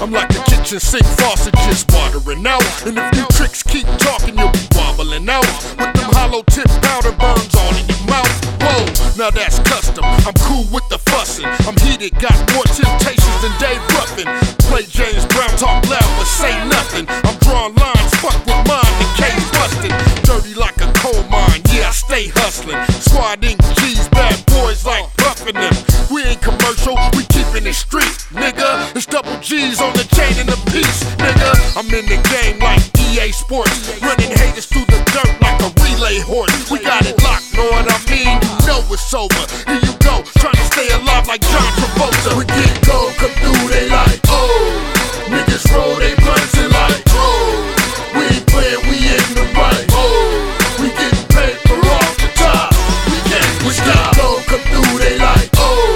I'm like the kitchen sink faucet just watering out. And if you tricks keep talking, you'll be wobbling out. With them hollow tip powder burns all in your mouth. Whoa, now that's custom. I'm cool with the fussin'. I'm heated, got more temptations than Dave Ruffin. Play James Brown, talk loud, but say nothing. I'm drawing lines, fuck with mine, the cage bustin'. Dirty like a coal mine, yeah, I stay hustlin'. Squad ink G's, bad boys like buffin' them. We ain't commercial, we keepin' it street, nigga. It's double G's on the chain and the piece, nigga. I'm in the game like EA Sports, running haters through the dirt like a relay horse. We got it locked, know what I mean? You know it's over. Here you go, trying to stay alive like John Travolta. We get gold, come through, they like, oh. Niggas roll they blunts and like, oh. We ain't playin', we in the right, oh. We getting paper off the top, we can't stop. Gold, come through, they like,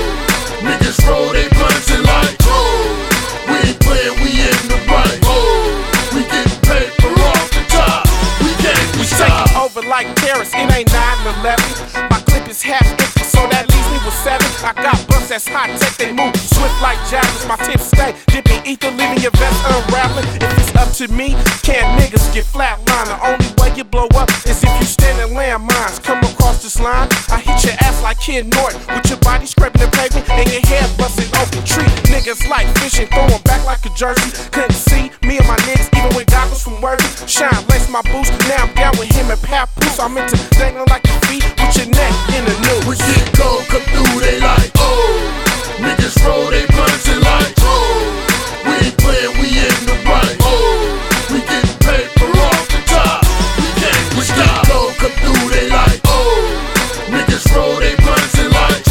oh. Niggas roll they blunts and like, oh. We ain't playin', we in the right, oh. We getting paper off the top, we can't stop. Taking over like Paris, it ain't 9/11. My clip is half empty, so that leaves me with 7. I got bumps that's high tech, they move swift like javelins. My tips stay dipping ether, leaving your vest unraveling. If it's up to me, can't niggas get flatlined. The only way you blow up is if you stand in landmines. Come across this line, I hit your ass like Ken Norton, with your body scraping the pavement and your head busted open. Treat niggas like fishing, throwing back like a jersey. Couldn't see me and my niggas even with goggles from Worthy. Shine, lace my boots, now I'm down with him and Papoose. I'm into dangling like your feet with your neck in the news. We get gold, come through, they like, oh. Niggas roll they blunts and like, oh. We ain't playin', we in the right, oh. We getting paper off the top, we can't stop. Gold, come through, they like, oh. Niggas roll they blunts and like,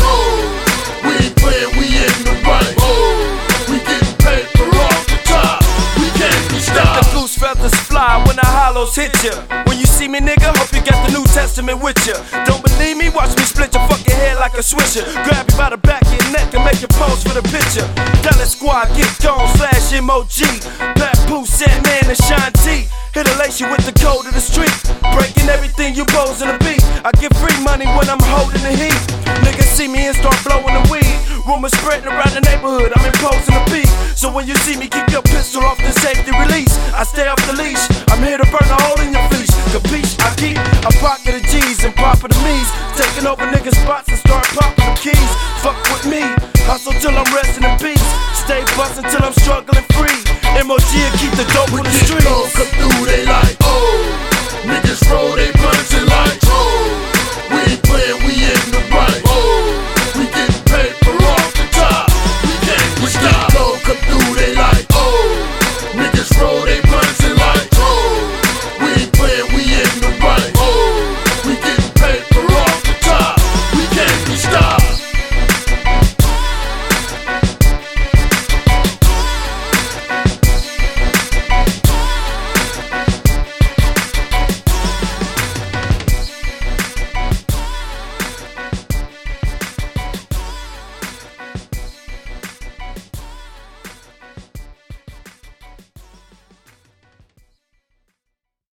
oh. We ain't playin', we in the right, oh. We getting paper off the top, we can't stop. The goose feathers fly when the hollows hit ya. When you see me, nigga, hope you got the New Testament with ya. Don't believe me? Watch me split your fucking head like a swisher. Grab you by the back of your neck and make you pose for the picture. Dallas Squad, get gone, slash MOG. Papoose, Sandman, and Shine T. Hit a lace you with the code of the street. Breaking everything you pose in the beat. I get free money when I'm holding the heat. Niggas see me and start blowing the weed. Rumors spreading around the neighborhood, I'm imposing a beat. So when you see me, keep your pistol off the safety release. I stay off the leash, I'm here to burn a hole in your fleece. Capiche? I keep a pocket of G's and poppin' the me's. Taking over niggas' spots and start popping them keys. Fuck with me, hustle till I'm resting in peace. Stay bustin' till I'm struggling free. MOG will keep the dope on the streets. Come through, they like, oh.